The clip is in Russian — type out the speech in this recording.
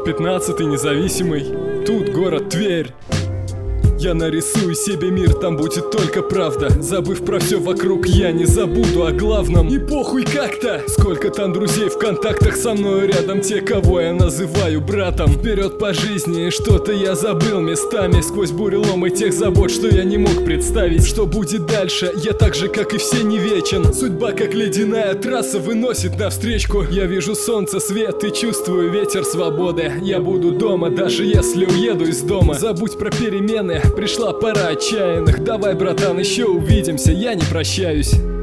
15-й независимый, тут город Тверь. Я нарисую себе мир, там будет только правда. Забыв про все вокруг, я не забуду о главном. И похуй как-то, сколько там друзей в контактах со мной рядом, те, кого я называю братом. Вперед по жизни, что-то я забыл местами, сквозь буреломы тех забот, что я не мог представить. Что будет дальше, я так же, как и все, не вечен. Судьба, как ледяная трасса, выносит навстречку. Я вижу солнце, свет и чувствую ветер свободы. Я буду дома, даже если уеду из дома. Забудь про перемены, пришла пора отчаянных. Давай, братан, еще увидимся, я не прощаюсь.